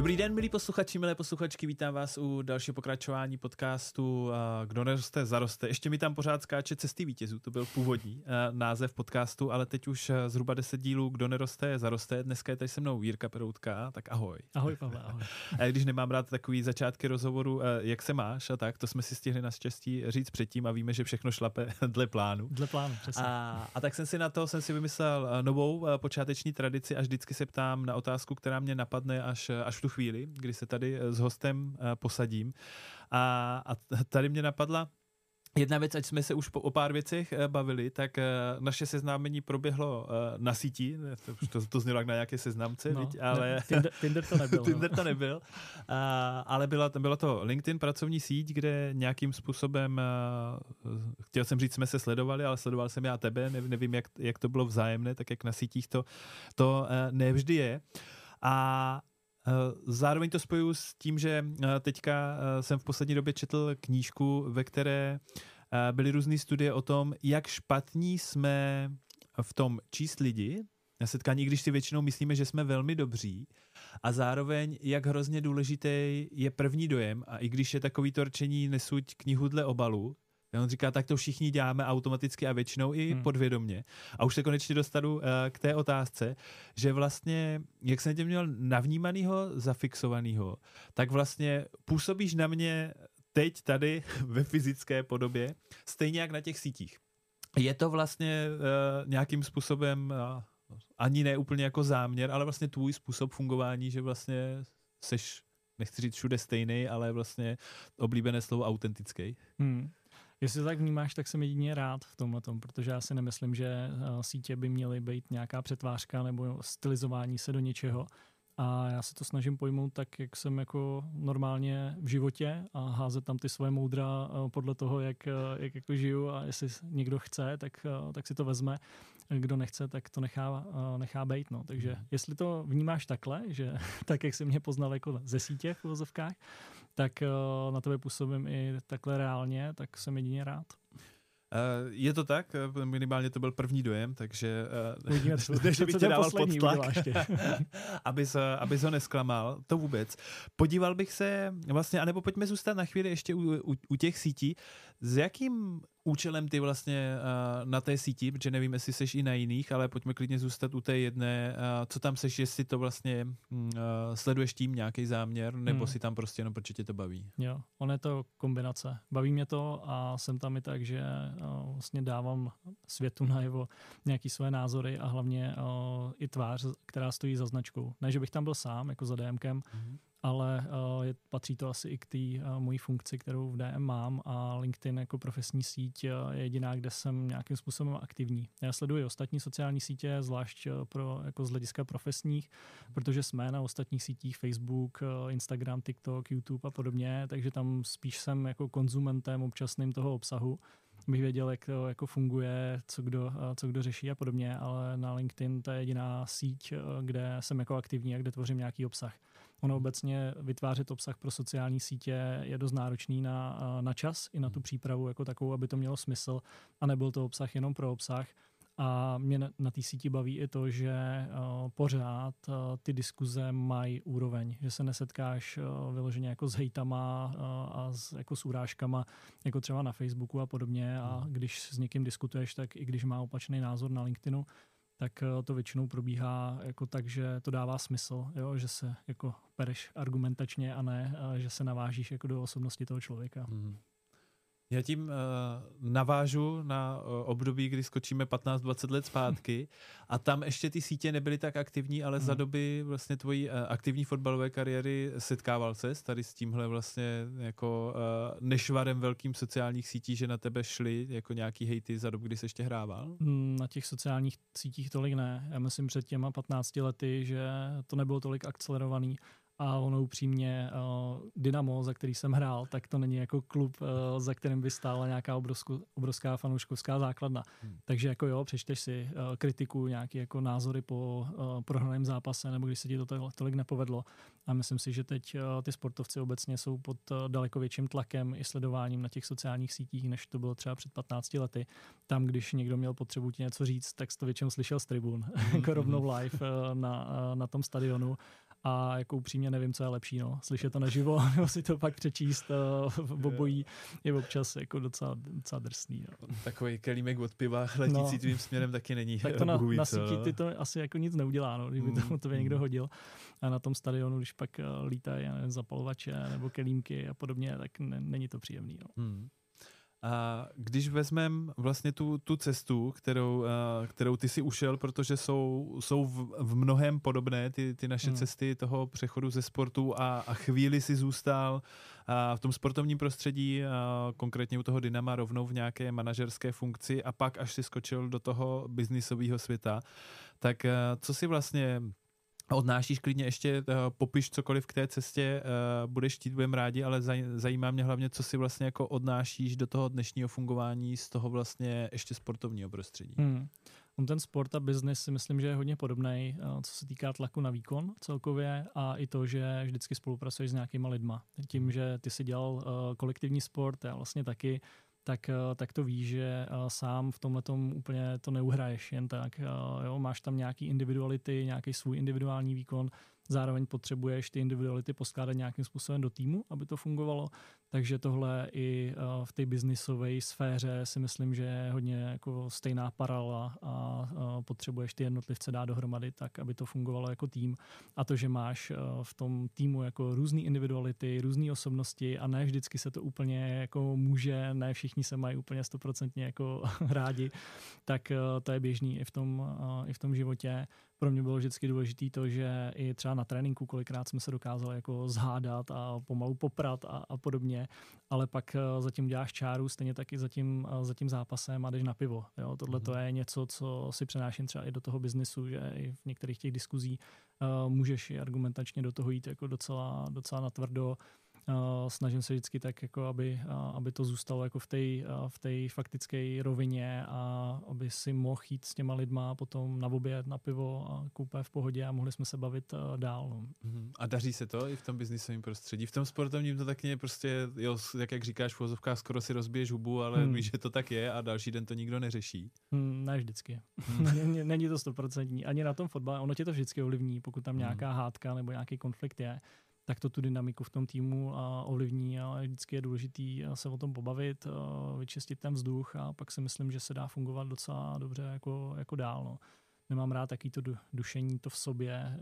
Dobrý den, milí posluchači, milé posluchačky, vítám vás u dalšího pokračování podcastu Kdo neroste, zaroste. Ještě mi tam pořád skáče Cesty vítězů, to byl původní název podcastu, ale teď už zhruba 10 dílů Kdo neroste, zaroste. Dneska je tady se mnou Jirka Peroutka, tak ahoj. Ahoj, Pavle, ahoj. Když nemám rád takový začátky rozhovoru, jak se máš a tak, to jsme si stihli naštěstí říct předtím a víme, že všechno šlape dle plánu. Dle plánu, přesně. A tak jsem si vymyslel novou počáteční tradici a vždycky se ptám na otázku, která mě napadne až v tu chvíli, kdy se tady s hostem posadím. A tady mě napadla jedna věc, ať jsme se už o pár věcech bavili, tak naše seznámení proběhlo na síti, to znělo jak na nějaké seznamce, no, ale Tinder to nebyl. Tinder to nebyl, ale bylo to LinkedIn, pracovní síť, kde nějakým způsobem, chtěl jsem říct, jsme se sledovali, ale sledoval jsem já tebe, nevím, jak to bylo vzájemné, tak jak na sítích to nevždy je. A zároveň to spojuju s tím, že teďka jsem v poslední době četl knížku, ve které byly různé studie o tom, jak špatní jsme v tom číst lidi na setkání, když si většinou myslíme, že jsme velmi dobří, a zároveň jak hrozně důležitý je první dojem, a i když je takový to rčení nesuď knihu dle obalu, on říká, tak to všichni děláme automaticky a většinou i podvědomě. A už se konečně dostanu k té otázce, že vlastně, jak jsem tě měl navnímanýho, zafixovanýho, tak vlastně působíš na mě teď tady ve fyzické podobě, stejně jak na těch sítích. Je to vlastně nějakým způsobem ani ne úplně jako záměr, ale vlastně tvůj způsob fungování, že vlastně seš, nechci říct všude stejný, ale vlastně oblíbené slovo autentický. Jestli to tak vnímáš, tak jsem jedině rád v tomhletom, protože já si nemyslím, že sítě by měly být nějaká přetvářka nebo stylizování se do něčeho. A já se to snažím pojmout tak, jak jsem jako normálně v životě a házet tam ty svoje moudra podle toho, jak jako žiju, a jestli někdo chce, tak si to vezme. Kdo nechce, tak to nechá bejt. No. Takže jestli to vnímáš takhle, že tak, jak jsi mě poznal jako ze sítě v uvozovkách, tak na tebe působím i takhle reálně, tak jsem jedině rád. Je to tak, minimálně to byl první dojem, takže než bych tě dával pod tlak, abys ho nesklamal, to vůbec. Podíval bych se vlastně, anebo pojďme zůstat na chvíli ještě u těch sítí. S jakým účelem ty vlastně na té síti, protože nevím, jestli seš i na jiných, ale pojďme klidně zůstat u té jedné. Co tam seš, jestli to vlastně sleduješ tím nějaký záměr, nebo si tam prostě jenom protože tě to baví? Jo, ono je to kombinace. Baví mě to a jsem tam i tak, že vlastně dávám světu najevo nějaký své názory a hlavně i tvář, která stojí za značkou. Ne, že bych tam byl sám, jako za DMkem, ale patří to asi i k té mojí funkci, kterou v DM mám, a LinkedIn jako profesní síť je jediná, kde jsem nějakým způsobem aktivní. Já sleduji ostatní sociální sítě, zvlášť jako z hlediska profesních, protože jsme na ostatních sítích Facebook, Instagram, TikTok, YouTube a podobně, takže tam spíš jsem jako konzumentem občasným toho obsahu, bych věděl, jak to jako funguje, co kdo řeší a podobně, ale na LinkedIn to je jediná síť, kde jsem jako aktivní a kde tvořím nějaký obsah. Ono obecně vytvářet obsah pro sociální sítě je dost náročný na čas i na tu přípravu jako takovou, aby to mělo smysl a nebyl to obsah jenom pro obsah. A mě na té síti baví i to, že pořád ty diskuze mají úroveň, že se nesetkáš vyloženě jako s hejtama a jako s urážkama, jako třeba na Facebooku a podobně, a když s někým diskutuješ, tak i když má opačný názor na LinkedInu, tak to většinou probíhá jako tak, že to dává smysl, jo? Že se jako pereš argumentačně a ne, že se navážíš jako do osobnosti toho člověka. Já tím navážu na období, kdy skočíme 15-20 let zpátky a tam ještě ty sítě nebyly tak aktivní, ale za doby vlastně tvojí aktivní fotbalové kariéry setkával ses tady s tímhle vlastně jako nešvarem velkým sociálních sítí, že na tebe šly jako nějaký hejty za dobu, kdy jsi ještě hrával? Na těch sociálních sítích tolik ne. Já myslím před těma 15 lety, že to nebylo tolik akcelerovaný. A ono upřímně Dynamo, za který jsem hrál, tak to není jako klub, za kterým by stála nějaká obrovská fanouškovská základna. Takže jako jo, přečteš si kritiku, nějaké jako názory po prohraném zápase, nebo když se ti to tolik nepovedlo. A myslím si, že teď ty sportovci obecně jsou pod daleko větším tlakem i sledováním na těch sociálních sítích, než to bylo třeba před 15 lety. Tam, když někdo měl potřebu ti něco říct, tak jsi to většinou slyšel z tribun, jako rovnou live na tom stadionu. a jako upřímně nevím, co je lepší, no. Slyšet to naživo, nebo si to pak přečíst v obojí je občas jako docela drsný. No. Takový kelímek od piva letící tvým směrem taky není. Tak to na síti ty to asi jako nic neudělá, no, kdyby to někdo hodil. A na tom stadionu, když pak lítají zapalovače nebo kelímky a podobně, tak není to příjemný. No. A když vezmeme vlastně tu cestu, kterou ty si ušel, protože jsou v mnohém podobné ty naše cesty toho přechodu ze sportu a chvíli si zůstal v tom sportovním prostředí, konkrétně u toho Dynama rovnou v nějaké manažerské funkci a pak až si skočil do toho biznisového světa, tak co si vlastně odnášíš, klidně ještě popiš cokoliv k té cestě, budeš chtít, budem rádi, ale zajímá mě hlavně, co si vlastně jako odnášíš do toho dnešního fungování z toho vlastně ještě sportovního prostředí. Ten sport a business si myslím, že je hodně podobný, co se týká tlaku na výkon celkově a i to, že vždycky spolupracuješ s nějakýma lidma. Tím, že ty si dělal kolektivní sport, já vlastně taky, tak to víš, že sám v tomhletom úplně to neuhraješ jen tak. Jo, máš tam nějaký individuality, nějaký svůj individuální výkon, zároveň potřebuješ ty individuality poskládat nějakým způsobem do týmu, aby to fungovalo. Takže tohle i v té biznisové sféře si myslím, že je hodně jako stejná paralela a potřebuješ ty jednotlivce dát dohromady tak, aby to fungovalo jako tým. A to, že máš v tom týmu jako různý individuality, různé osobnosti a ne vždycky se to úplně jako může, ne všichni se mají úplně 100% jako rádi, tak to je běžný i v tom životě. Pro mě bylo vždycky důležité to, že i třeba na tréninku kolikrát jsme se dokázali jako zhádat a pomalu poprat a podobně, ale pak zatím děláš čáru, stejně taky za tím zápasem a jdeš na pivo. Jo? Tohle to je něco, co si přenáším třeba i do toho biznesu, že i v některých těch diskuzí můžeš i argumentačně do toho jít jako docela natvrdo. Snažím se vždycky tak, jako aby to zůstalo jako v té faktické rovině a aby si mohl jít s těma lidma potom na oběd, na pivo a koupě v pohodě a mohli jsme se bavit dál. No. A daří se to i v tom biznisovém prostředí? V tom sportovním to taky je prostě, jo, jak říkáš v uvozovkách, skoro si rozbiješ hubu, ale víš, že to tak je a další den to nikdo neřeší. Ne vždycky. Není to 100%. Ani na tom fotbale, ono tě to vždycky ovlivní, pokud tam nějaká hádka nebo nějaký konflikt je, tak to tu dynamiku v tom týmu ovlivní, ale vždycky je důležitý se o tom pobavit, vyčistit ten vzduch a pak si myslím, že se dá fungovat docela dobře jako dál. No. Nemám rád taky to dušení to v sobě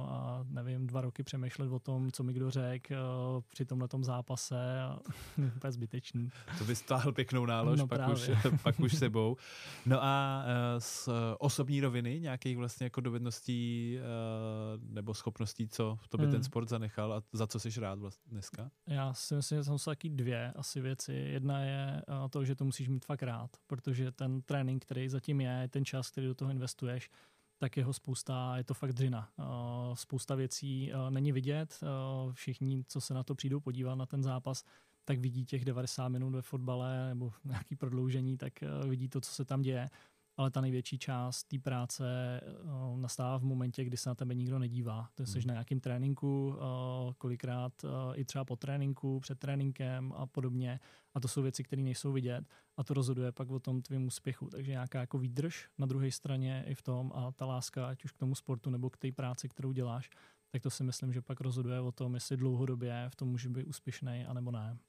a nevím, 2 roky přemýšlet o tom, co mi kdo řekl při tomhletom zápase a úplně zbytečný. To by stáhl pěknou nálož, no, pak už sebou. No a z osobní roviny nějakých vlastně jako dovedností nebo schopností, co v tobě ten sport zanechal a za co jsi rád vlastně dneska? Já si myslím, že jsou taky 2 asi věci. Jedna je to, že to musíš mít fakt rád, protože ten trénink, který zatím je, ten čas, který do toho investuješ, tak jeho spousta, je to fakt dřina. Spousta věcí není vidět, všichni, co se na to přijdou podívat na ten zápas, tak vidí těch 90 minut ve fotbale nebo nějaké prodloužení, tak vidí to, co se tam děje. Ale ta největší část té práce nastává v momentě, kdy se na tebe nikdo nedívá. To jsi na nějakém tréninku, kolikrát i třeba po tréninku, před tréninkem a podobně. A to jsou věci, které nejsou vidět a to rozhoduje pak o tom tvým úspěchu. Takže nějaká jako výdrž na druhé straně i v tom a ta láska, ať už k tomu sportu nebo k té práci, kterou děláš, tak to si myslím, že pak rozhoduje o tom, jestli dlouhodobě v tom může být úspěšný, anebo ne.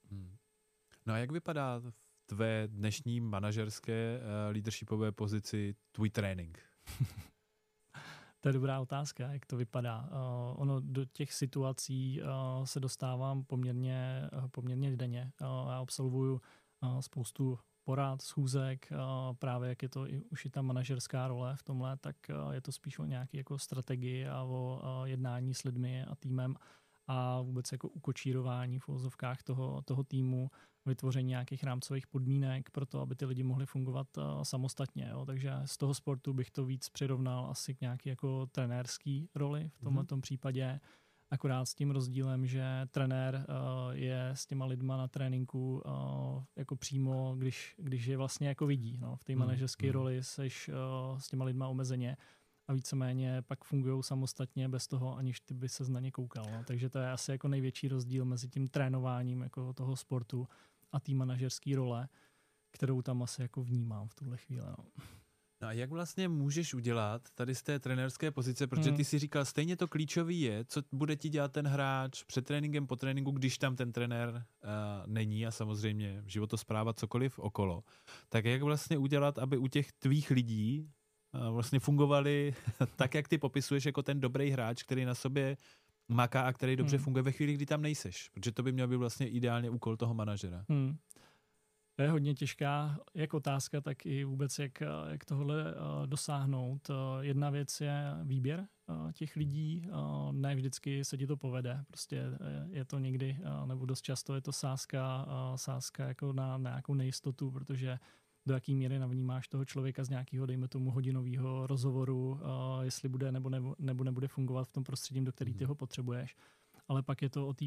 No a jak vypadá tvé dnešní manažerské leadershipové pozici tvůj trénink? To je dobrá otázka, jak to vypadá. Ono do těch situací se dostávám poměrně denně. Já absolvuju spoustu porad, schůzek, právě jak je to už i ta manažerská role v tomhle, tak je to spíš o nějaké jako strategii a o jednání s lidmi a týmem a vůbec jako ukočírování v uvozovkách toho týmu, vytvoření nějakých rámcových podmínek pro to, aby ty lidi mohli fungovat samostatně. Jo. Takže z toho sportu bych to víc přirovnal asi k nějaké jako trenérský roli v tomhletom případě. Akorát s tím rozdílem, že trenér je s těma lidma na tréninku jako přímo, když je vlastně jako vidí. No. V té manažerské roli seš s těma lidma omezeně a víceméně pak fungují samostatně bez toho, aniž ty by ses na ně koukal. No. Takže to je asi jako největší rozdíl mezi tím trénováním jako toho sportu a té manažerské role, kterou tam asi jako vnímám v tuhle chvíli. No. No a jak vlastně můžeš udělat tady z té trenérské pozice, protože ty si říkal, stejně to klíčový je, co bude ti dělat ten hráč před tréninkem, po tréninku, když tam ten trenér není a samozřejmě životospráva, cokoliv okolo. Tak jak vlastně udělat, aby u těch tvých lidí vlastně fungovali tak, jak ty popisuješ jako ten dobrý hráč, který na sobě maká a který dobře funguje ve chvíli, kdy tam nejseš. Protože to by měl být vlastně ideálně úkol toho manažera. To je hodně těžká jak otázka, tak i vůbec jak tohle dosáhnout. Jedna věc je výběr těch lidí, ne vždycky se ti to povede, prostě je to někdy, nebo dost často je to sázka jako na nějakou nejistotu, protože do jaký míry navnímáš toho člověka z nějakého, dejme tomu, hodinového rozhovoru, jestli bude nebo nebude fungovat v tom prostředí, do který ty ho potřebuješ. Ale pak je to o té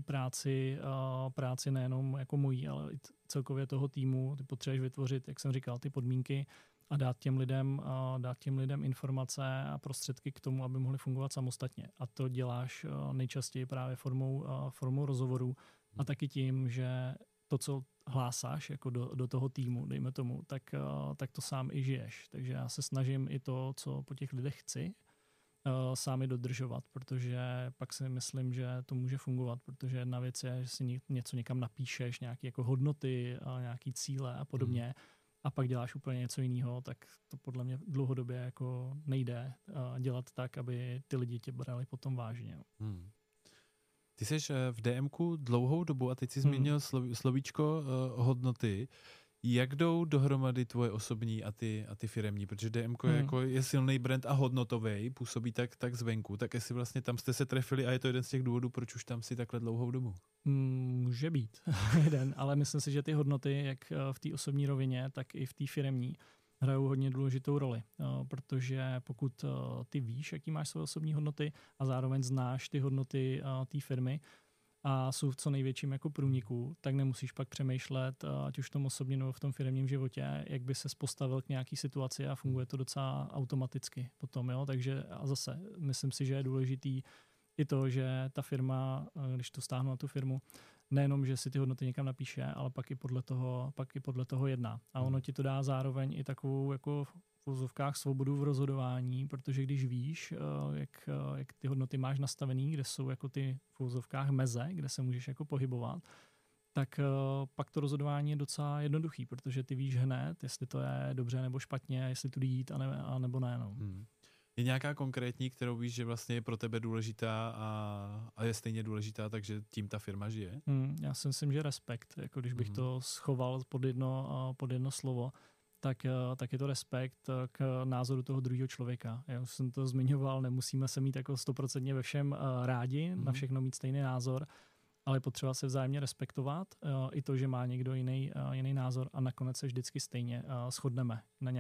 práci nejenom jako mojí, ale i celkově toho týmu. Ty potřebuješ vytvořit, jak jsem říkal, ty podmínky a dát těm lidem informace a prostředky k tomu, aby mohli fungovat samostatně. A to děláš nejčastěji právě formou rozhovorů a taky tím, že to, co hlásáš jako do toho týmu, dejme tomu, tak to sám i žiješ. Takže já se snažím i to, co po těch lidech chci, sami dodržovat, protože pak si myslím, že to může fungovat, protože jedna věc je, že si něco někam napíšeš, nějaké jako hodnoty, nějaký cíle a podobně, a pak děláš úplně něco jiného, tak to podle mě dlouhodobě jako nejde dělat tak, aby ty lidi tě brali potom vážně. Ty jsi v DMku dlouhou dobu a teď jsi zmínil slovíčko hodnoty. Jak jdou dohromady tvoje osobní a ty firemní? Protože DMko je silný brand a hodnotový, působí tak zvenku. Tak jestli vlastně tam jste se trefili a je to jeden z těch důvodů, proč už tam si takhle dlouhou dobu? Může být jeden, ale myslím si, že ty hodnoty, jak v té osobní rovině, tak i v té firemní, hrajou hodně důležitou roli, protože pokud ty víš, jaký máš své osobní hodnoty a zároveň znáš ty hodnoty té firmy, a jsou v co největším jako průniku, tak nemusíš pak přemýšlet, ať už v tom osobním nebo v tom firemním životě, jak by ses postavil k nějaký situaci a funguje to docela automaticky potom, jo, takže a zase myslím si, že je důležitý i to, že ta firma, když to stáhnu na tu firmu, nejenom, že si ty hodnoty někam napíše, ale pak i podle toho jedná. A ono ti to dá zároveň i takovou jako v uvozovkách svobodu v rozhodování, protože když víš, jak ty hodnoty máš nastavený, kde jsou jako ty v uvozovkách meze, kde se můžeš jako pohybovat, tak pak to rozhodování je docela jednoduchý, protože ty víš hned, jestli to je dobře nebo špatně, jestli tu jít a nebo ne. No. Je nějaká konkrétní, kterou víš, že vlastně je pro tebe důležitá a je stejně důležitá, takže tím ta firma žije? Já si myslím, že respekt, jako když bych to schoval pod jedno slovo, tak je to respekt k názoru toho druhého člověka. Já už jsem to zmiňoval, nemusíme se mít jako 100% ve všem rádi, na všechno mít stejný názor, ale potřeba se vzájemně respektovat, i to, že má někdo jiný názor a nakonec se vždycky stejně shodneme na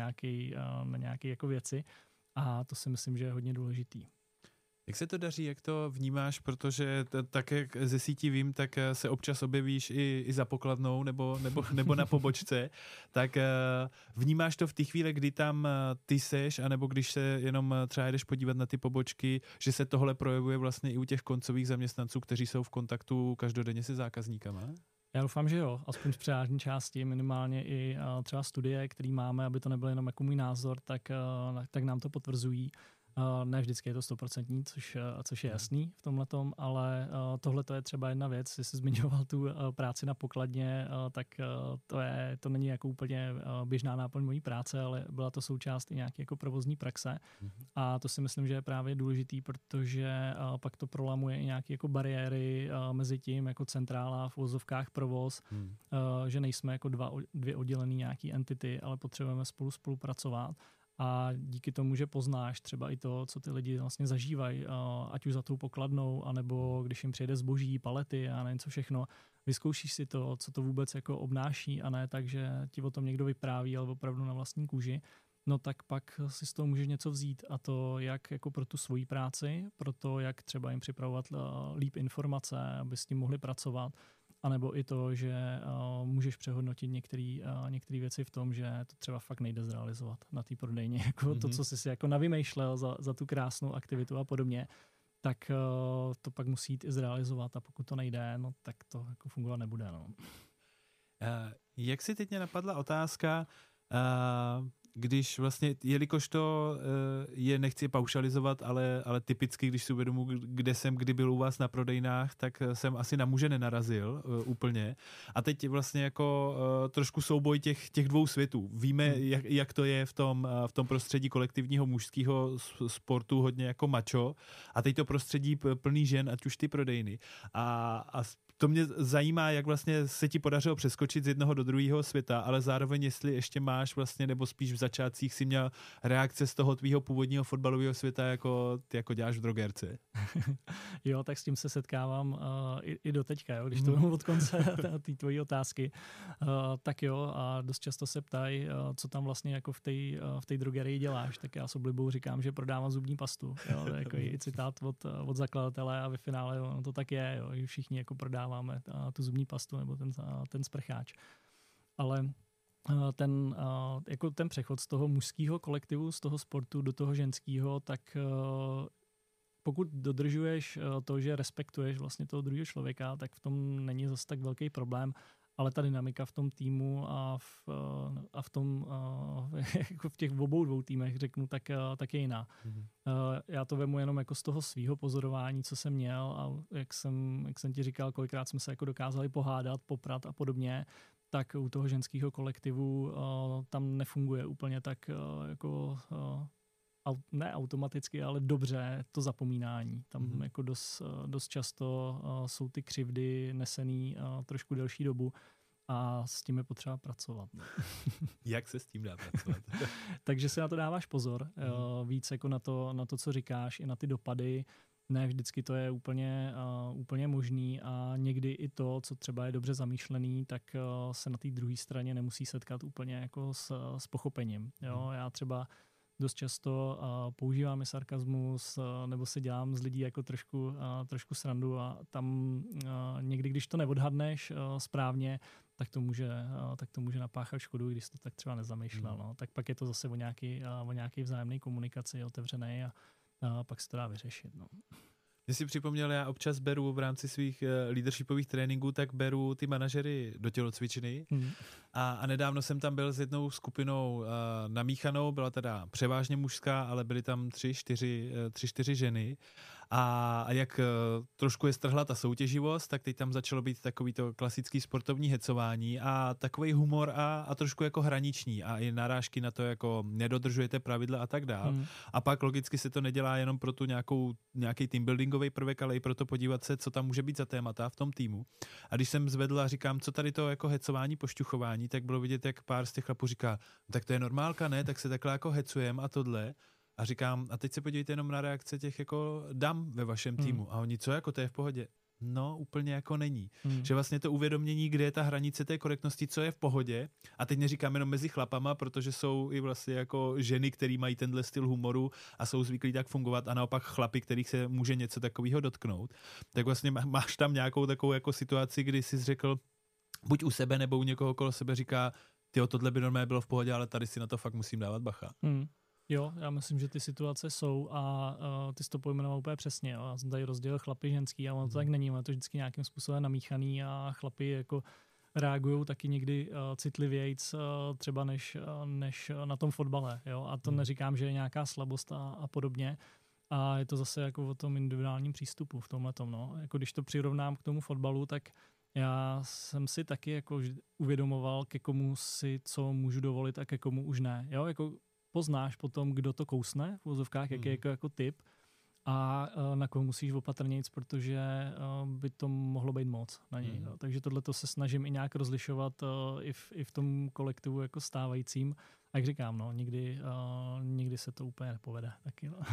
nějaké jako věci a to si myslím, že je hodně důležitý. Jak se to daří, jak to vnímáš, protože tak, jak ze sítí vím, tak se občas objevíš i za pokladnou nebo na pobočce, tak vnímáš to v té chvíli, kdy tam ty seš, anebo když se jenom třeba jdeš podívat na ty pobočky, že se tohle projevuje vlastně i u těch koncových zaměstnanců, kteří jsou v kontaktu každodenně se zákazníkama? Já doufám, že jo, aspoň v převážné části, minimálně i třeba studie, které máme, aby to nebyl jenom jako můj názor, tak nám to potvrzují. Ne vždycky je to 100%, což je jasný v tomhletom, ale tohle je třeba jedna věc, jestli jsi zmiňoval tu práci na pokladně, tak to není jako úplně běžná náplň mojí práce, ale byla to součást i nějaké jako provozní praxe a to si myslím, že je právě důležitý, protože pak to prolamuje i nějaké jako bariéry mezi tím, jako centrála v uvozovkách provoz, že nejsme jako dvě oddělené nějaké entity, ale potřebujeme spolupracovat. A díky tomu, že poznáš třeba i to, co ty lidi vlastně zažívají, ať už za tou pokladnou, anebo když jim přijede zboží, palety a nevím co všechno, vyzkoušíš si to, co to vůbec jako obnáší a ne tak, že ti o tom někdo vypráví, ale opravdu na vlastní kůži, no tak pak si z toho můžeš něco vzít a to jak jako pro tu svoji práci, pro to, jak třeba jim připravovat líp informace, aby s tím mohli pracovat, anebo i to, že můžeš přehodnotit některé věci v tom, že to třeba fakt nejde zrealizovat na té prodejně. Jako to, co jsi si jako navymýšlel za tu krásnou aktivitu a podobně, tak to pak musí jít i zrealizovat a pokud to nejde, no tak to jako fungovat nebude. No. Jak si teď mě napadla otázka, když vlastně, jelikož to je, nechci paušalizovat, ale typicky, když si uvědomu, kde jsem kdy byl u vás na prodejnách, tak jsem asi na muže nenarazil úplně. A teď vlastně jako trošku souboj těch dvou světů. Víme, jak to je v tom prostředí kolektivního mužského sportu, hodně jako macho. A teď to prostředí plný žen, ať už ty prodejny. A to mě zajímá, jak vlastně se ti podařilo přeskočit z jednoho do druhého světa, ale zároveň jestli ještě máš vlastně, nebo spíš v začátcích si měl reakce z toho tvýho původního fotbalového světa, jako ty jako děláš v drogérce. Jo, tak s tím se setkávám i do teďka, jo, když to mám od konce té tvojí otázky. Tak jo, a dost často se ptají, co tam vlastně jako v té drogerii děláš, tak já s oblibou říkám, že prodávám zubní pastu. Jo, to je jako i citát od zakladatele a ve finále jo, to tak je, jo, všichni jako prodáváme tu zubní pastu nebo ten sprcháč. Ale ten přechod z toho mužského kolektivu, z toho sportu do toho ženského, tak pokud dodržuješ to, že respektuješ vlastně toho druhého člověka, tak v tom není zase tak velký problém, ale ta dynamika v tom týmu a v tom jako v těch obou dvou týmech, řeknu, tak je jiná. Já to vemu jenom jako z toho svýho pozorování, co jsem měl a jak jsem ti říkal, kolikrát jsme se jako dokázali pohádat, poprat a podobně, tak u toho ženského kolektivu tam nefunguje úplně tak jako ne automaticky, ale dobře to zapomínání. Tam jako dost často jsou ty křivdy nesený trošku delší dobu a s tím je potřeba pracovat. Jak se s tím dá pracovat? Takže si na to dáváš pozor. Víc jako na to, co říkáš, i na ty dopady. Ne vždycky to je úplně možný a někdy i to, co třeba je dobře zamýšlený, tak se na té druhé straně nemusí setkat úplně jako s pochopením. Jo? Já třeba dost často používám i sarkazmus nebo si dělám z lidí jako trošku srandu a tam někdy, když to neodhadneš správně, tak to může napáchat škodu, když to tak třeba nezamýšlel. No. Tak pak je to zase o nějaký vzájemné komunikaci otevřené a pak se to dá vyřešit. No. Mě si připomněl, já občas beru v rámci svých leadershipových tréninků, tak beru ty manažery do tělocvičny a nedávno jsem tam byl s jednou skupinou namíchanou, byla teda převážně mužská, ale byly tam 3-4 ženy a jak trošku je strhla ta soutěživost, tak teď tam začalo být takový to klasický sportovní hecování a takový humor a trošku jako hraniční a i narážky na to, jako nedodržujete pravidla a tak dál. A pak logicky se to nedělá jenom pro tu nějaký teambuildingový prvek, ale i pro to podívat se, co tam může být za témata v tom týmu. A když jsem zvedl a říkám, co tady to jako hecování, pošťuchování, tak bylo vidět, jak pár z těch chlapů říká, tak to je normálka, ne, tak se takhle jako hecujem a tohle. A říkám, a teď se podívejte jenom na reakce těch jako dam ve vašem týmu. A oni, co jako to je v pohodě? No, úplně jako není. Že vlastně to uvědomění, kde je ta hranice té korektnosti, co je v pohodě. A teď neříkám jenom mezi chlapama, protože jsou i vlastně jako ženy, který mají tenhle styl humoru a jsou zvyklí tak fungovat a naopak chlapi, kterých se může něco takového dotknout. Tak vlastně máš tam nějakou takovou jako situaci, kdy jsi řekl, buď u sebe nebo u někoho okolo sebe říká, tyjo, tohle by normálně bylo v pohodě, ale tady si na to fakt musím dávat bacha. Jo, já myslím, že ty situace jsou a ty jsi to pojmenoval úplně přesně. Jo. Já jsem tady rozdělil chlapy ženský a ono to tak není. Ono je to vždycky nějakým způsobem namíchaný a chlapi jako reagují taky někdy citlivějc třeba než na tom fotbale. Jo. A to neříkám, že je nějaká slabost a podobně. A je to zase jako o tom individuálním přístupu v tomhletom. No. Jako když to přirovnám k tomu fotbalu, tak já jsem si taky jako uvědomoval, ke komu si co můžu dovolit a ke komu už ne. Jo, jako poznáš potom, kdo to kousne v vozovkách, jaký je jako typ a na koho musíš opatrnějc, protože by to mohlo být moc na něj. Takže tohleto se snažím i nějak rozlišovat i v tom kolektivu jako stávajícím. A jak říkám, no, nikdy se to úplně nepovede. Taky, no.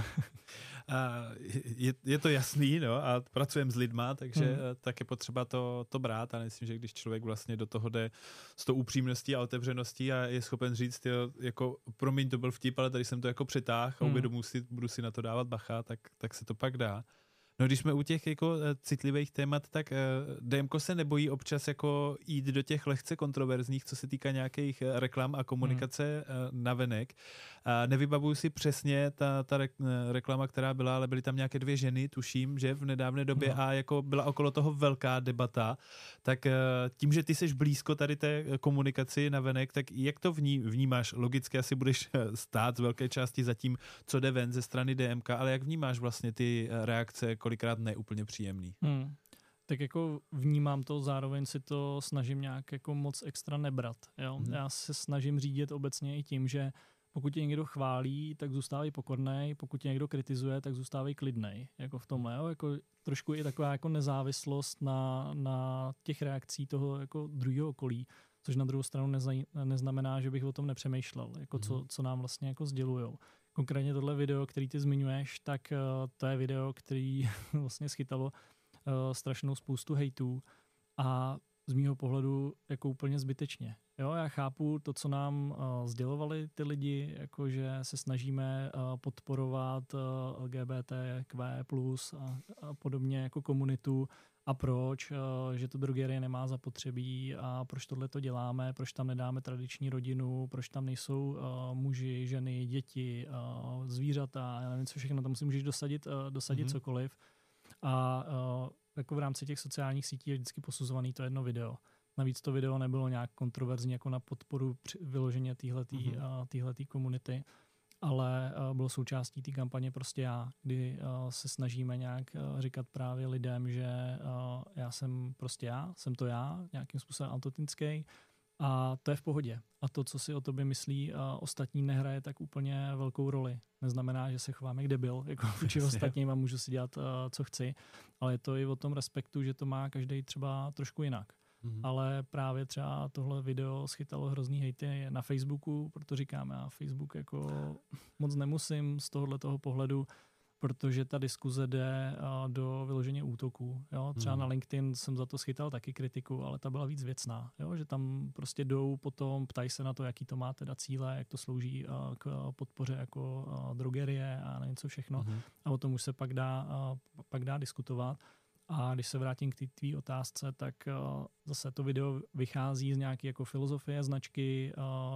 Je to jasný, no, a pracujeme s lidma, takže tak je potřeba to brát a myslím, že když člověk vlastně do toho jde s tou upřímností a otevřeností a je schopen říct, jako promiň, to byl vtip, ale tady jsem to jako přetáhl a uvědomuji si, budu si na to dávat bacha, tak se to pak dá. No když jsme u těch jako citlivých témat, tak DMko se nebojí občas jako jít do těch lehce kontroverzních, co se týká nějakých reklam a komunikace navenek. Nevybavuju si přesně ta reklama, která byla, ale byly tam nějaké 2 ženy, tuším, že v nedávné době a jako byla okolo toho velká debata. Tak tím, že ty seš blízko tady té komunikaci navenek, tak jak to vnímáš? Logicky asi budeš stát z velké části za tím, co jde ven ze strany DMK, ale jak vnímáš vlastně ty reakce, kolikrát neúplně příjemný? Tak jako vnímám to, zároveň si to snažím nějak jako moc extra nebrat. Jo? Já se snažím řídit obecně i tím, že pokud tě někdo chválí, tak zůstávej pokornej, pokud tě někdo kritizuje, tak zůstávej klidnej. Jako v tomhle, jo? Jako trošku i taková jako nezávislost na těch reakcí toho jako druhého okolí, což na druhou stranu neznamená, že bych o tom nepřemýšlel, jako co nám vlastně jako sdělujou. Konkrétně tohle video, který ty zmiňuješ, tak to je video, který vlastně schytalo strašnou spoustu hejtů a z mýho pohledu jako úplně zbytečně. Jo, já chápu to, co nám sdělovali ty lidi, jakože se snažíme podporovat LGBTQ+, a podobně jako komunitu a proč, že to drogerie nemá zapotřebí a proč tohle to děláme, proč tam nedáme tradiční rodinu, proč tam nejsou muži, ženy, děti, zvířata, já nevím co všechno, tam si můžeš dosadit cokoliv. A jako v rámci těch sociálních sítí je vždycky posuzovaný to jedno video. Navíc to video nebylo nějak kontroverzní jako na podporu vyloženě téhletý komunity, ale bylo součástí té kampaně Prostě já, kdy se snažíme nějak říkat právě lidem, že já jsem prostě já, jsem to já, nějakým způsobem autentický a to je v pohodě. A to, co si o tobě myslí ostatní, nehraje tak úplně velkou roli. Neznamená, že se chováme jak debil, jako vůči ostatním a můžu si dělat, co chci, ale je to i o tom respektu, že to má každý třeba trošku jinak. Ale právě třeba tohle video schytalo hrozný hejty na Facebooku, proto říkám, já Facebook jako moc nemusím z tohoto pohledu, protože ta diskuze jde do vyloženě útoků. Jo? Třeba na LinkedIn jsem za to schytal taky kritiku, ale ta byla víc věcná. Jo? Že tam prostě jdou potom, ptají se na to, jaký to má teda cíle, jak to slouží k podpoře jako drogerie a nevím co všechno. A o tom už se pak dá diskutovat. A když se vrátím k té tvý otázce, tak zase to video vychází z nějaké jako filozofie, značky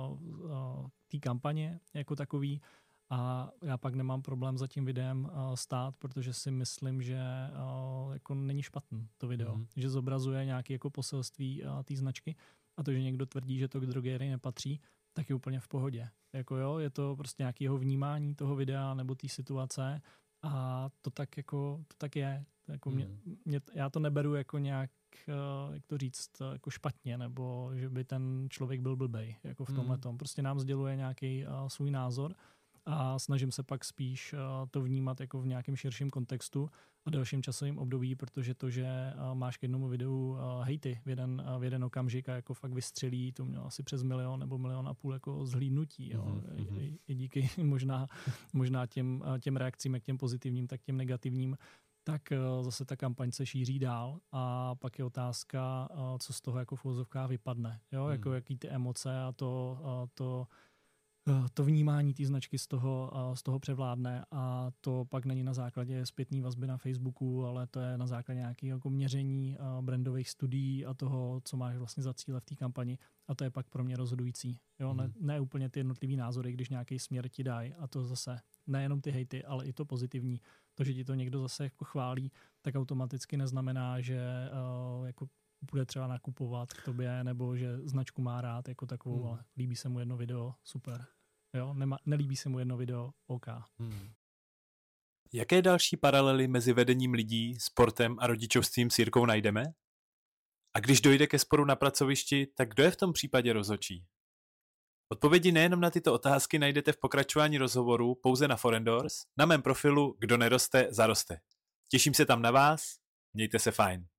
té kampaně jako takový. A já pak nemám problém za tím videem stát, protože si myslím, že jako není špatný to video. Že zobrazuje nějaké jako poselství té značky. A to, že někdo tvrdí, že to k drogerii nepatří, tak je úplně v pohodě. Jako jo, je to prostě nějaké jeho vnímání toho videa nebo té situace a to tak je. Jako já to neberu jako nějak, jak to říct, jako špatně, nebo že by ten člověk byl blbej, jako v tomhletom. Prostě nám sděluje nějaký svůj názor a snažím se pak spíš to vnímat jako v nějakém širším kontextu a delším časovým období, protože to, že máš k jednomu videu hejty v jeden okamžik a jako fakt vystřelí, to mělo asi přes 1 milion nebo 1,5 milionu jako zhlídnutí. Jo. I díky možná těm reakcím, jak těm pozitivním, tak těm negativním, tak zase ta kampaň se šíří dál a pak je otázka, co z toho jako v uvozovkách vypadne. Jo? Jako jaký ty emoce a to vnímání té značky z toho převládne a to pak není na základě zpětné vazby na Facebooku, ale to je na základě nějakého jako měření brandových studií a toho, co máš vlastně za cíle v té kampani a to je pak pro mě rozhodující. Jo? Ne úplně ty jednotlivý názory, když nějaký směr ti dají a to zase nejenom ty hejty, ale i to pozitivní. To, že ti to někdo zase jako chválí, tak automaticky neznamená, že jako bude třeba nakupovat k tobě, nebo že značku má rád jako takovou, ale líbí se mu jedno video, super. Jo, nelíbí se mu jedno video, OK. Jaké další paralely mezi vedením lidí, sportem a rodičovstvím s Jirkou najdeme? A když dojde ke sporu na pracovišti, tak kdo je v tom případě rozhodčí? Odpovědi nejenom na tyto otázky najdete v pokračování rozhovoru pouze na Forendors, na mém profilu Kdo neroste, zaroste. Těším se tam na vás, mějte se fajn.